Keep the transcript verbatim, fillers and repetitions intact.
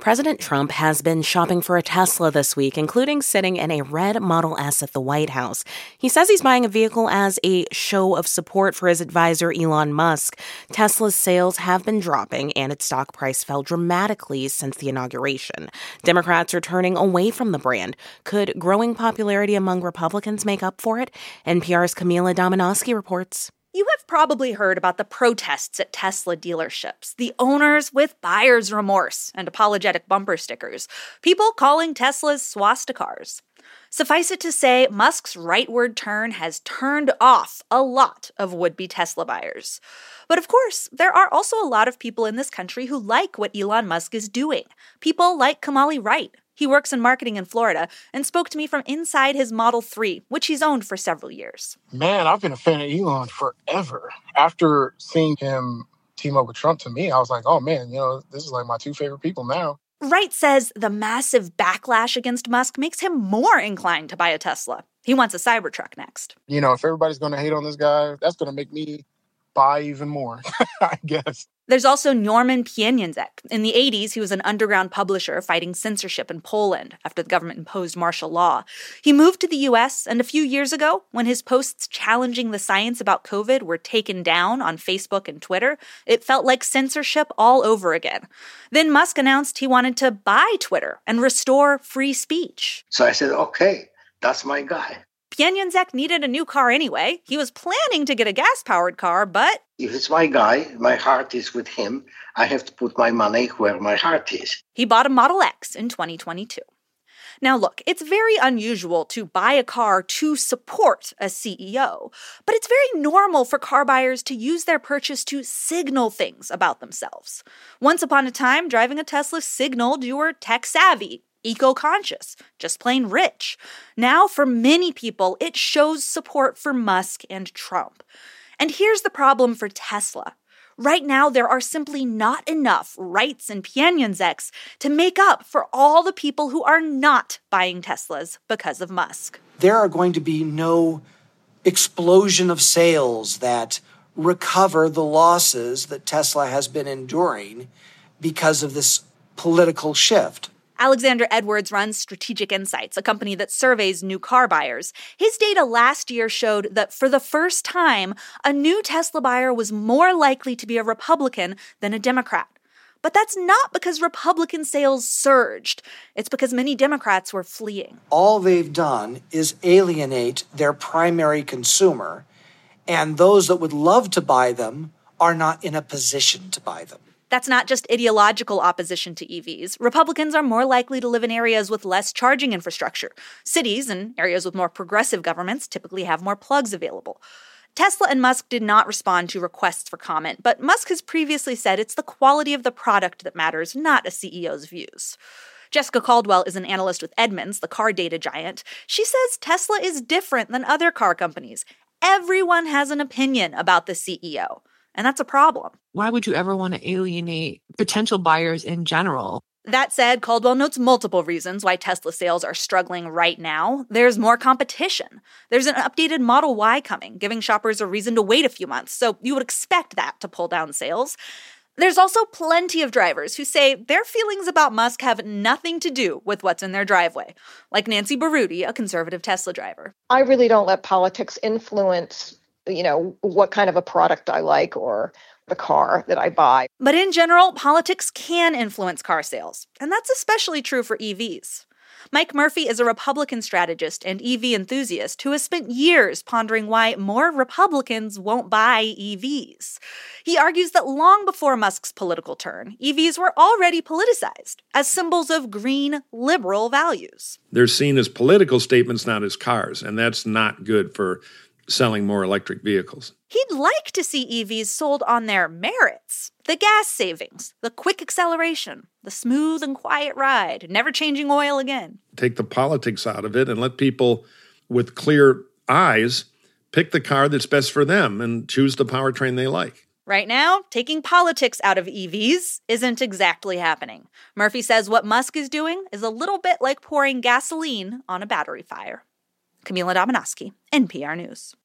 President Trump has been shopping for a Tesla this week, including sitting in a red Model S at the White House. He says he's buying a vehicle as a show of support for his advisor, Elon Musk. Tesla's sales have been dropping, and its stock price fell dramatically since the inauguration. Democrats are turning away from the brand. Could growing popularity among Republicans make up for it? N P R's Camila Domonoske reports. You have probably heard about the protests at Tesla dealerships, the owners with buyer's remorse and apologetic bumper stickers, people calling Teslas swastikars. Suffice it to say, Musk's rightward turn has turned off a lot of would-be Tesla buyers. But of course, there are also a lot of people in this country who like what Elon Musk is doing. People like Kamali Wright. He works in marketing in Florida and spoke to me from inside his Model three, which he's owned for several years. Man, I've been a fan of Elon forever. After seeing him team up with Trump, to me, I was like, oh man, you know, this is like my two favorite people now. Wright says the massive backlash against Musk makes him more inclined to buy a Tesla. He wants a Cybertruck next. You know, if everybody's going to hate on this guy, that's going to make me buy even more, I guess. There's also Norman Pieniążek. In the eighties, he was an underground publisher fighting censorship in Poland after the government imposed martial law. He moved to the U S, and a few years ago, when his posts challenging the science about COVID were taken down on Facebook and Twitter, it felt like censorship all over again. Then Musk announced he wanted to buy Twitter and restore free speech. So I said, okay, that's my guy. Pieniążek needed a new car anyway. He was planning to get a gas-powered car, but if it's my guy, my heart is with him. I have to put my money where my heart is. He bought a Model X in twenty twenty-two. Now look, it's very unusual to buy a car to support a C E O, but it's very normal for car buyers to use their purchase to signal things about themselves. Once upon a time, driving a Tesla signaled you were tech-savvy, eco-conscious, just plain rich. Now, for many people, it shows support for Musk and Trump. And here's the problem for Tesla. Right now, there are simply not enough Wrights and Pieniążeks to make up for all the people who are not buying Teslas because of Musk. There are going to be no explosion of sales that recover the losses that Tesla has been enduring because of this political shift. Alexander Edwards runs Strategic Insights, a company that surveys new car buyers. His data last year showed that for the first time, a new Tesla buyer was more likely to be a Republican than a Democrat. But that's not because Republican sales surged. It's because many Democrats were fleeing. All they've done is alienate their primary consumer, and those that would love to buy them are not in a position to buy them. That's not just ideological opposition to E Vs. Republicans are more likely to live in areas with less charging infrastructure. Cities and areas with more progressive governments typically have more plugs available. Tesla and Musk did not respond to requests for comment, but Musk has previously said it's the quality of the product that matters, not a C E O's views. Jessica Caldwell is an analyst with Edmunds, the car data giant. She says Tesla is different than other car companies. Everyone has an opinion about the C E O. And that's a problem. Why would you ever want to alienate potential buyers in general? That said, Caldwell notes multiple reasons why Tesla sales are struggling right now. There's more competition. There's an updated Model Y coming, giving shoppers a reason to wait a few months, so you would expect that to pull down sales. There's also plenty of drivers who say their feelings about Musk have nothing to do with what's in their driveway, like Nancy Baruti, a conservative Tesla driver. I really don't let politics influence you know, what kind of a product I like or the car that I buy. But in general, politics can influence car sales, and that's especially true for E Vs. Mike Murphy is a Republican strategist and E V enthusiast who has spent years pondering why more Republicans won't buy E Vs. He argues that long before Musk's political turn, E Vs were already politicized as symbols of green, liberal values. They're seen as political statements, not as cars, and that's not good for selling more electric vehicles. He'd like to see E Vs sold on their merits. The gas savings, the quick acceleration, the smooth and quiet ride, never changing oil again. Take the politics out of it and let people with clear eyes pick the car that's best for them and choose the powertrain they like. Right now, taking politics out of E Vs isn't exactly happening. Murphy says what Musk is doing is a little bit like pouring gasoline on a battery fire. Camila Domonoske, N P R News.